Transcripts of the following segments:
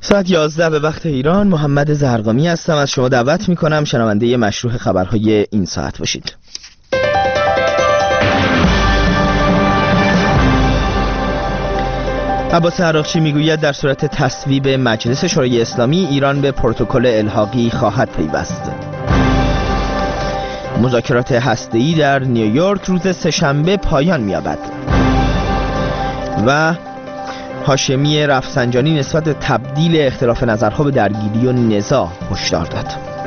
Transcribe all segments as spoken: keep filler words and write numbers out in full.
ساعت یازده به وقت ایران. محمد زرقامی هستم. از شما دعوت میکنم شنونده مشروع خبرهای این ساعت باشید. عباس عراقچی میگوید در صورت تصویب مجلس شورای اسلامی ایران به پروتکل الحاقی خواهد پیوست. مذاکرات هسته‌ای در نیویورک روز سه‌شنبه پایان می‌یابد. و هاشمی رفسنجانی نسبت به تبدیل اختلاف نظرها به درگیری و نزاع هشدار داد.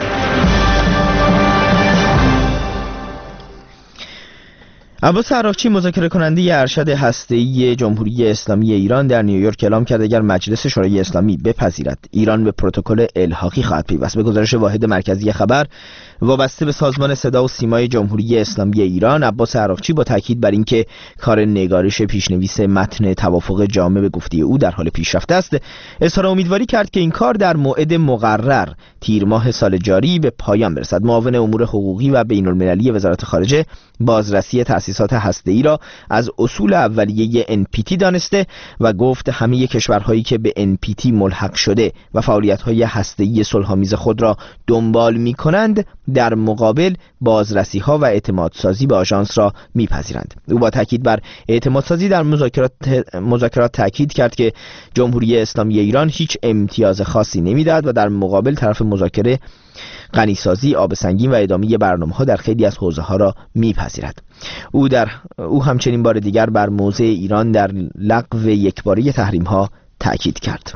عباس عراقچی مذاکره کننده ارشد هسته‌ای جمهوری اسلامی ایران در نیویورک اعلام کرد اگر مجلس شورای اسلامی بپذیرد ایران به پروتکل الحاقی خواهد پیوست. به گزارش واحد مرکزی خبر وابسته به سازمان صدا و سیمای جمهوری اسلامی ایران، عباس عراقچی با تاکید بر اینکه کار نگارش پیشنویس متن توافق جامع به گفته او در حال پیشرفت است، اظهار امیدواری کرد که این کار در موعد مقرر تیر ماه سال جاری به پایان برسد. معاون امور حقوقی و بین‌المللی وزارت خارجه بازرسی تأسیسات هسته‌ای را از اصول اولیه ان پی تی دانسته و گفت همه کشورهایی که به ان پی تی ملحق شده و فعالیت‌های هسته‌ای صلح‌آمیز خود را دنبال می‌کنند در مقابل بازرسی‌ها و اعتمادسازی به آژانس را می‌پذیرند. او با تاکید بر اعتمادسازی در مذاکرات مذاکرات تاکید کرد که جمهوری اسلامی ایران هیچ امتیاز خاصی نمی‌دهد و در مقابل طرف مذاکره غنیسازی، آب سنگین و ادامه برنامه‌ها در خیلی از حوزه‌ها را می‌پذیرد. او در او همچنین بار دیگر بر موضع ایران در لغو یکباره تحریم‌ها تاکید کرد.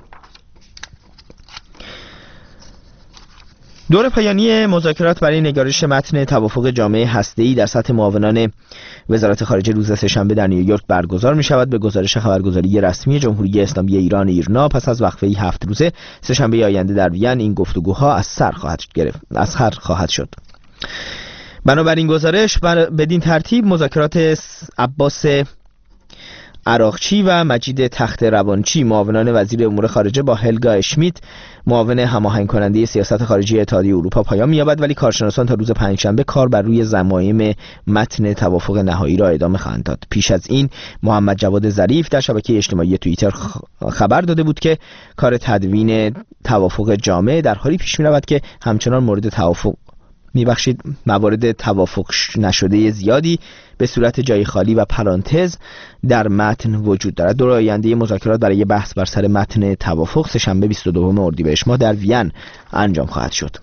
دور پایانی مذاکرات برای نگارش متن توافق جامع هسته‌ای در سطح معاونان وزارت خارجه روز سه‌شنبه در نیویورک برگزار می‌شود. به گزارش خبرگزاری رسمی جمهوری اسلامی ایران ایرنا پس از وقفه‌ای هفت روزه سه‌شنبه آینده در وین این گفتگوها از سر خواهد گرفت از سر خواهد شد. بنابراین گزارش بدین ترتیب مذاکرات عباس عراقچی و مجید تخت روانچی معاونان وزیر امور خارجه با هلگا اشمیت معاون هماهنگ کننده سیاست خارجی اتحادیه اروپا پایان می‌یابد، ولی کارشناسان تا روز پنجشنبه کار بر روی ضمایم متن توافق نهایی را ادامه خواهند داد. پیش از این محمد جواد ظریف در شبکه اجتماعی توییتر خبر داده بود که کار تدوین توافق جامع در حالی پیش می‌رود که همچنان مورد توافق میبخشید موارد توافق نشده زیادی به صورت جای خالی و پرانتز در متن وجود دارد. دور آینده مذاکرات برای بحث بر سر متن توافق سه‌شنبه بیست و دوم اردیبهشت ماه در وین انجام خواهد شد.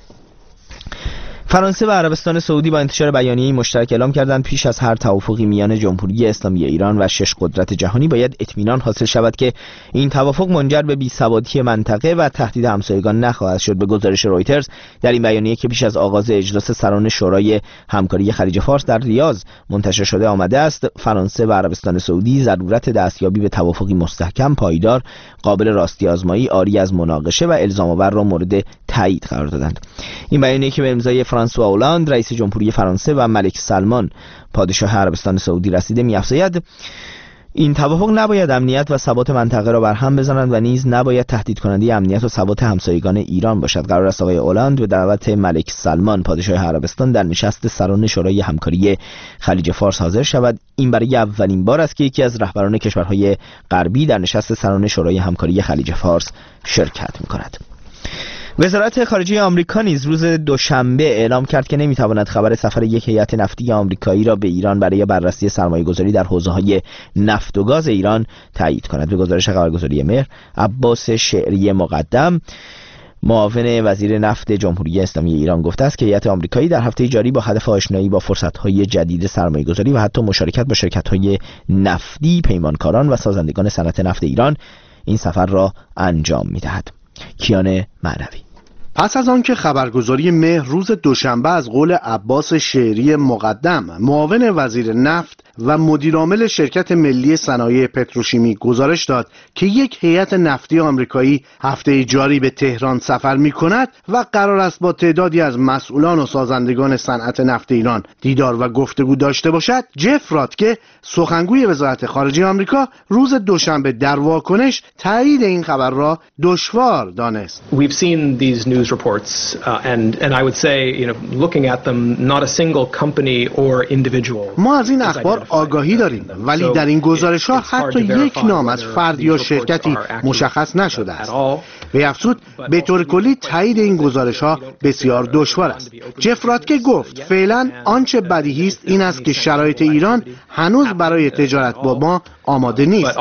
فرانسه و عربستان سعودی با انتشار بیانیه‌ای مشترک اعلام کردند پیش از هر توافقی میان جمهوری اسلامی ایران و شش قدرت جهانی باید اطمینان حاصل شود که این توافق منجر به بی‌ثباتی منطقه و تهدید همسایگان نخواهد شد. به گزارش رویترز در این بیانیه که پیش از آغاز اجلاس سران شورای همکاری خلیج فارس در ریاض منتشر شده آمده است، فرانسه و عربستان سعودی ضرورت دستیابی به توافقی مستحکم، پایدار، قابل راستی آزمایی، عاری از مناقشه و الزام آور را مورد تایید قرار دادند. این بیانیه که به امضای فرانسوا اولاند رئیس جمهوری فرانسه و ملک سلمان پادشاه عربستان سعودی رسیده می‌افزاید این توافق نباید امنیت و ثبات منطقه را برهم بزنند و نیز نباید تهدید کننده امنیت و ثبات همسایگان ایران باشد. قرار است آقای اولاند به دعوت ملک سلمان پادشاه عربستان در نشست سران شورای همکاری خلیج فارس حاضر شود. این برای اولین بار است که یکی از رهبران کشورهای غربی در نشست سران شورای همکاری خلیج فارس شرکت می‌کند. وزارت خارجه آمریکا نیز روز دوشنبه اعلام کرد که نمیتواند خبر سفر یک هیئت نفتی آمریکایی را به ایران برای بررسی سرمایه‌گذاری در حوزه‌های نفت و گاز ایران تایید کند. به گزارش خبرگزاری مهر، عباس شعری مقدم معاون وزیر نفت جمهوری اسلامی ایران گفته است که هیئت آمریکایی در هفته جاری با هدف آشنایی با فرصت‌های جدید سرمایه‌گذاری و حتی مشارکت با شرکت‌های نفتی، پیمانکاران و سازندگان صنعت نفت ایران این سفر را انجام می‌دهد. کیان معنوی. پس از آنکه خبرگزاری مهر روز دوشنبه از قول عباس شعری مقدم معاون وزیر نفت و مدیرعامل شرکت ملی صنایع پتروشیمی گزارش داد که یک هیئت نفتی آمریکایی هفته جاری به تهران سفر می کند و قرار است با تعدادی از مسئولان و سازندگان صنعت نفت ایران دیدار و گفتگو داشته باشد، جف راتکه سخنگوی وزارت خارجه آمریکا روز دوشنبه در واکنش تایید این خبر را دشوار دانست. We've seen these news reports uh, and and I would say, you know, looking at them, not a single company or individual. ما از این اخبار آگاهی داریم، ولی در این گزارش ها حتی یک نام از فرد یا شرکتی مشخص نشده است. به افزود به طور کلی تایید این گزارش ها بسیار دشوار است. جف راتکه گفت فعلا آنچه بدیهی است این است که شرایط ایران هنوز برای تجارت با ما آماده نیست.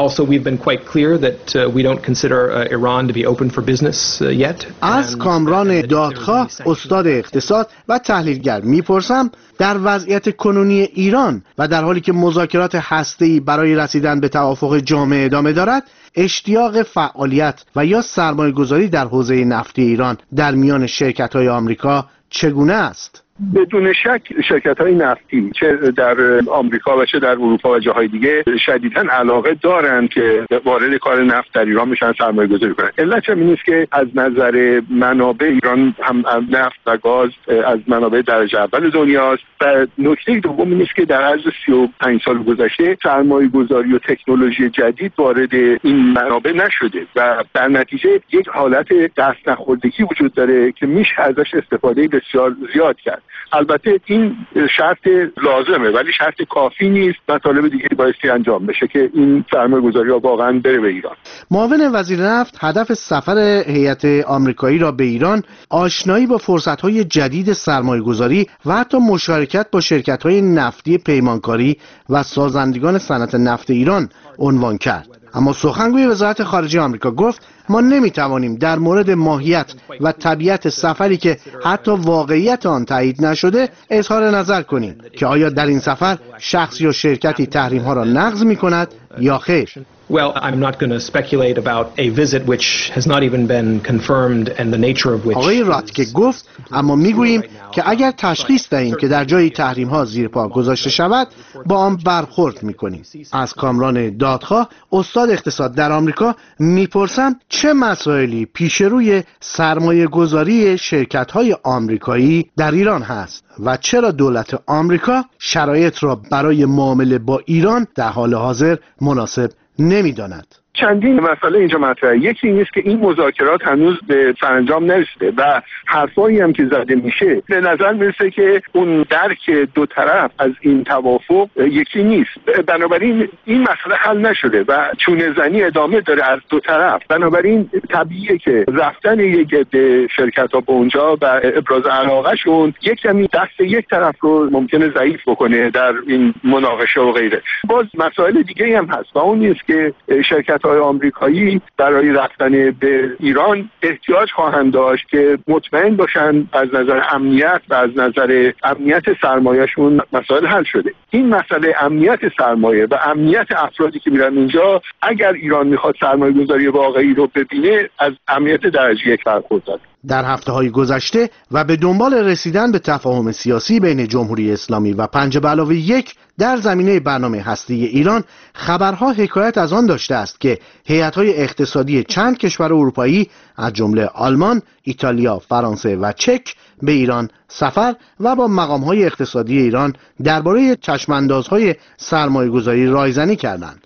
از کامران دادخواه استاد اقتصاد و تحلیلگر میپرسم در وضعیت کنونی ایران و در حالی که مذاکرات هسته‌ای برای رسیدن به توافق جامع ادامه دارد، اشتیاق فعالیت و یا سرمایه‌گذاری در حوزه نفتی ایران در میان شرکت‌های آمریکا چگونه است؟ بدون شک شرکت‌های نفتی چه در آمریکا و چه در اروپا و جاهای دیگه شدیداً علاقه دارند که وارد کار نفت در ایران بشن، سرمایه‌گذاری کنند. علت این است که از نظر منابع ایران هم نفت و گاز از منابع درجه اول دنیاست و نکته دوم این است که در عرض سی و پنج سال گذشته سرمایه‌گذاری و تکنولوژی جدید وارد این منابع نشده و در نتیجه یک حالت دست نخوردگی وجود داره که میشه ازش استفاده بسیار زیاد کرد. البته این شرط لازمه ولی شرط کافی نیست. مطالب دیگه بایستی انجام بشه که این سرمایه‌گذاری‌ها واقعا بره به ایران. معاون وزیر نفت هدف سفر هیئت آمریکایی را به ایران آشنایی با فرصت‌های جدید سرمایه‌گذاری و حتی مشارکت با شرکت‌های نفتی پیمانکاری و سازندگان صنعت نفت ایران عنوان کرد. اما سخنگوی وزارت خارجه آمریکا گفت ما نمیتوانیم در مورد ماهیت و طبیعت سفری که حتی واقعیت آن تایید نشده اظهار نظر کنیم که آیا در این سفر شخص یا شرکتی تحریم ها را نقض می کند یا خیر. Well, I'm not going to speculate about a visit which has not even been confirmed and the nature of which. آقای راتکه گفت اما میگوییم که اگر تشخیص دهیم که در جایی تحریم ها زیر پا گذاشته شود با آن برخورد میکنیم. از کامران دادخواه استاد اقتصاد در آمریکا میپرسم چه مسائلی پیش روی سرمایه گذاری شرکت های آمریکایی در ایران هست و چرا دولت آمریکا شرایط را برای معامله با ایران در حال حاضر مناسب نمیداند. چندین مسئله اینجا مطرحه. یکی این است که این مذاکرات هنوز به سرانجام نرسیده و حرفایی هم که زده میشه به نظر میرسه که اون درک دو طرف از این توافق یکی نیست. بنابراین این مسئله حل نشده و چونه زنی ادامه داره از دو طرف. بنابراین طبیعیه که رفتن یک عده شرکت‌ها به اونجا و ابراز علاقه‌شون یک کمی دست یک طرف رو ممکنه ضعیف بکنه در این مناقشه و غیره. باز مسائل دیگه هم هست و اون نیست که شرکت های آمریکایی برای رفتن به ایران احتیاج خواهند داشت که مطمئن باشن از نظر امنیت و از نظر امنیت سرمایه‌شون مسائل حل شده. این مسئله امنیت سرمایه و امنیت افرادی که میرن اینجا اگر ایران میخواد سرمایه‌گذاری واقعی رو ببینه از امنیت درجه یک برخوردار. در هفته‌های گذشته و به دنبال رسیدن به تفاهم سیاسی بین جمهوری اسلامی و پنج به علاوه یک در زمینه برنامه هسته‌ای ایران خبرها حکایت از آن داشته است که هیئت‌های اقتصادی چند کشور اروپایی از جمله آلمان، ایتالیا، فرانسه و چک به ایران سفر و با مقام‌های اقتصادی ایران درباره چشم‌اندازهای سرمایه‌گذاری رایزنی کردند.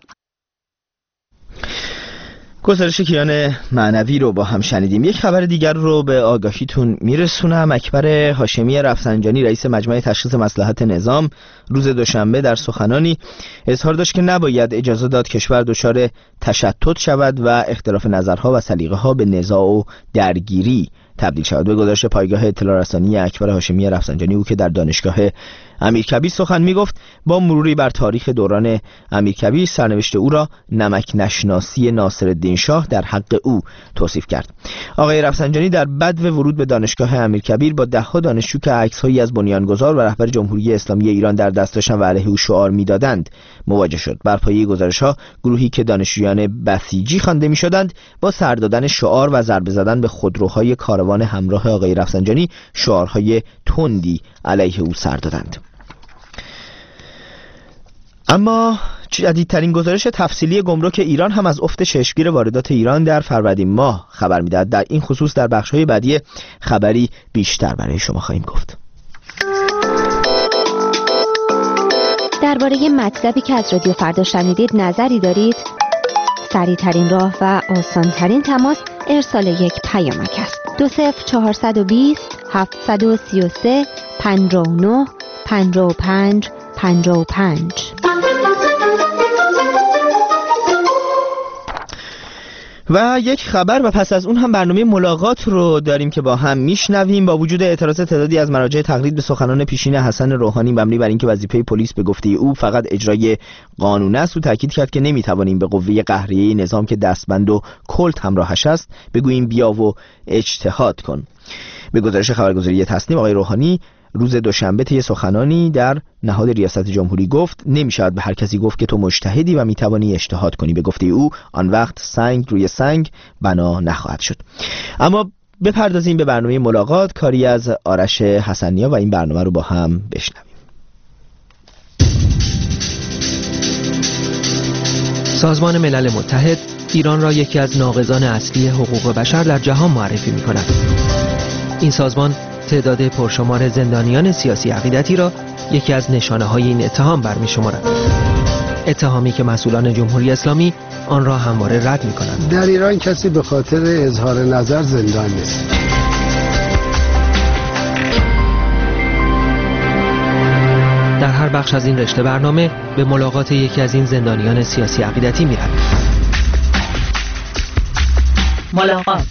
گزارش کیان معنوی رو با هم شنیدیم. یک خبر دیگر رو به آگاهیتون میرسونم. اکبر هاشمی رفسنجانی رئیس مجمع تشخیص مصلحت نظام روز دوشنبه در سخنانی اظهار داشت که نباید اجازه داد کشور دچار تشتت شود و اختلاف نظرها و سلیقه‌ها به نزاع و درگیری تبدیل شود. به گزارش پایگاه اطلاع رسانی اکبر هاشمی رفسنجانی او که در دانشگاه امیرکبیر سخن میگفت با مروری بر تاریخ دوران امیرکبیر سرنوشت او را نمک نشناسی ناصرالدین شاه در حق او توصیف کرد. آقای رفسنجانی در بدو ورود به دانشگاه امیرکبیر با دهها دانشجو که عکس‌هایی از بنیانگذار و رهبر جمهوری اسلامی ایران در دست داشتند و علیه او شعار میدادند مواجه شد. بر پایه گزارش‌ها گروهی که دانشجویان بسیجی خوانده می‌شدند با سر دادن شعار و ضربه زدن به خودروهای کاروان همراه آقای رفسنجانی شعارهای تندی علیه او سر دادند. اما جدیدترین گزارش تفصیلی گمرک ایران هم از افت چشمگیر واردات ایران در فروردین ماه خبر می‌دهد. در این خصوص در بخش‌های بعدی خبری بیشتر برای شما خواهیم گفت. درباره مطلبی که از رادیو فردا شنیدید نظری دارید؟ سریع‌ترین راه و آسان‌ترین تماس ارسال یک پیامک است. دو صفر چهارصد و بیست هفتصد و سی و سه پنجاه و نه پنجاه و پنج پنجاه و پنج. و یک خبر و پس از اون هم برنامه ملاقات رو داریم که با هم میشنویم. با وجود اعتراض تعدادی از مراجع تقلید به سخنان پیشین حسن روحانی مبنی بر اینکه وظیفه پلیس به گفته او فقط اجرای قانون است، او تاکید کرد که نمیتوانیم به قوه قهریه نظام که دستبند و کلت همراهش است بگوییم بیا و اجتهاد کن. به گزارش خبرگزاری تصنیم، آقای روحانی روز دوشنبه طی سخنانی در نهاد ریاست جمهوری گفت نمیشود به هر کسی گفت که تو مجتهدی و میتوانی اجتهاد کنی. به گفته او آن وقت سنگ روی سنگ بنا نخواهد شد. اما بپردازیم به برنامه ملاقات، کاری از آرش حسنیا و این برنامه رو با هم بشنویم. سازمان ملل متحد ایران را یکی از ناقضان اصلی حقوق بشر در جهان معرفی می‌کند. این سازمان تعداد پرشمار زندانیان سیاسی عقیدتی را یکی از نشانه‌های این اتهام برمی‌شمارد. اتهامی که مسئولان جمهوری اسلامی آن را همواره رد می‌کنند. در ایران کسی به خاطر اظهار نظر زندان نیست. در هر بخش از این رشته برنامه به ملاقات یکی از این زندانیان سیاسی عقیدتی می‌رویم. ملاقات.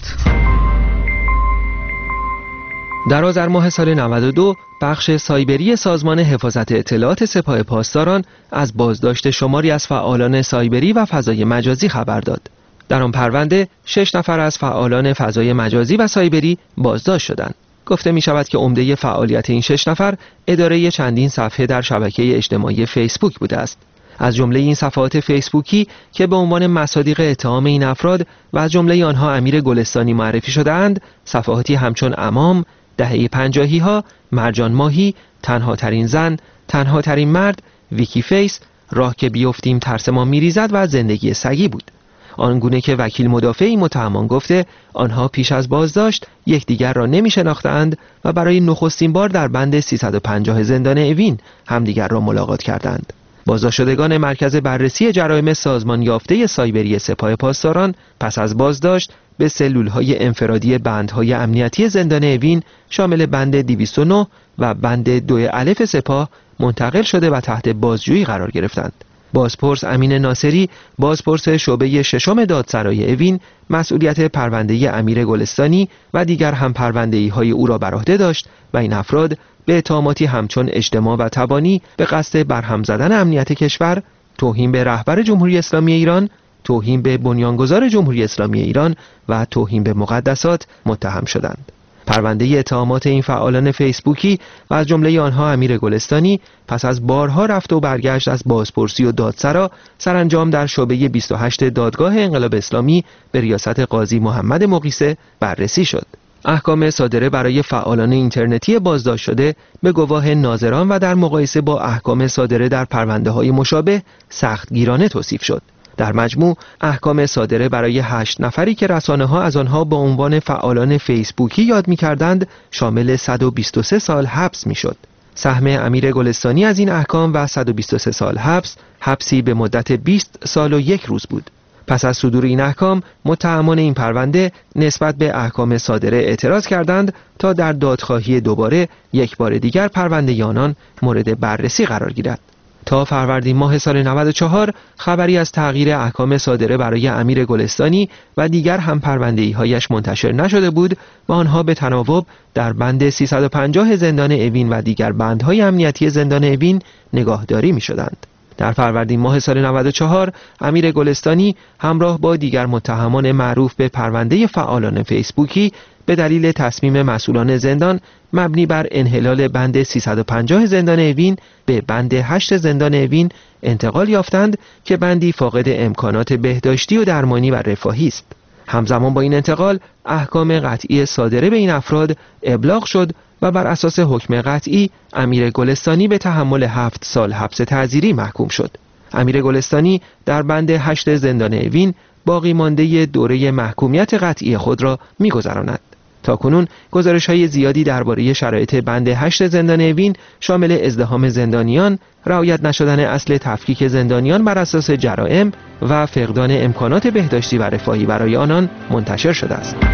در آذر ماه سال نود و دو بخش سایبری سازمان حفاظت اطلاعات سپاه پاسداران از بازداشت شماری از فعالان سایبری و فضای مجازی خبر داد. در آن پرونده شش نفر از فعالان فضای مجازی و سایبری بازداشت شدند. گفته می شود که عمده فعالیت این شش نفر اداره چندین صفحه در شبکه اجتماعی فیسبوک بوده است. از جمله این صفحات فیسبوکی که به عنوان مصادیق اتهام این افراد و از جمله آنها امیر گلستانی معرفی شده‌اند، صفحاتی همچون امام، دهه پنجاهی ها، مرجان ماهی، تنها ترین زن، تنها ترین مرد، ویکی فیس، راه که بیفتیم ترس ما میریزد و زندگی سگی بود. آنگونه که وکیل مدافعی متهمان گفته آنها پیش از بازداشت یکدیگر را نمی شناختند و برای نخستین بار در بند سیصد و پنجاه زندان اوین همدیگر را ملاقات کردند. بازداشت شدگان مرکز بررسی جرایم سازمان یافته سایبری سپاه پاسداران پس از بازداشت به سلول‌های انفرادی بندهای امنیتی زندان اوین شامل بند دویست و نه و بند دو الف سپاه منتقل شده و تحت بازجویی قرار گرفتند. بازپرس امین ناصری، بازپرس شعبه ششم دادسرای اوین، مسئولیت پرونده امیر گلستانی و دیگر هم پرونده‌های او را بر عهده داشت و این افراد به اتهاماتی همچون اجتماع و تبانی به قصد برهم زدن امنیت کشور، توهین به رهبر جمهوری اسلامی ایران، توهین به بنیانگذار جمهوری اسلامی ایران و توهین به مقدسات متهم شدند. پرونده اتهامات این فعالان فیسبوکی و از جمله آنها امیر گلستانی پس از بارها رفت و برگشت از بازپرسی و دادسرا سرانجام در شعبه بیست و هشت دادگاه انقلاب اسلامی به ریاست قاضی محمد مقیسه بررسی شد. احکام صادره برای فعالان اینترنتی بازداشت شده به گواه ناظران و در مقایسه با احکام صادره در پرونده‌های مشابه سختگیرانه توصیف شد. در مجموع احکام صادره برای هشت نفری که رسانه‌ها از آنها با عنوان فعالان فیسبوکی یاد می‌کردند شامل صد و بیست و سه سال حبس می‌شد. سهم امیر گلستانی از این احکام و صد و بیست و سه سال حبس، حبسی به مدت بیست سال و یک روز بود. پس از صدور این احکام متهمان این پرونده نسبت به احکام صادره اعتراض کردند تا در دادخواهی دوباره یک بار دیگر پرونده آنان مورد بررسی قرار گیرد. تا فروردین ماه سال نود و چهار خبری از تغییر احکام صادره برای امیر گلستانی و دیگر هم پرونده‌هایش منتشر نشده بود و آنها به تناوب در بند سیصد و پنجاه زندان اوین و دیگر بندهای امنیتی زندان اوین نگاهداری می‌شدند. در فروردین ماه سال نود و چهار امیر گلستانی همراه با دیگر متهمان معروف به پرونده فعالان فیسبوکی به دلیل تصمیم مسئولان زندان مبنی بر انحلال بند سیصد و پنجاه زندان اوین به بند هشت زندان اوین انتقال یافتند که بندی فاقد امکانات بهداشتی و درمانی و رفاهی است. همزمان با این انتقال احکام قطعی صادره به این افراد ابلاغ شد و بر اساس حکم قطعی امیر گلستانی به تحمل هفت سال حبس تعزیری محکوم شد. امیر گلستانی در بند هشت زندان اوین باقی مانده دوره محکومیت قطعی خود را می‌گذراند. تاکنون گزارش‌های زیادی درباره شرایط بند هشت زندان اوین شامل ازدحام زندانیان، رعایت نشدن اصل تفکیک زندانیان بر اساس جرائم و فقدان امکانات بهداشتی و رفاهی برای آنان منتشر شده است.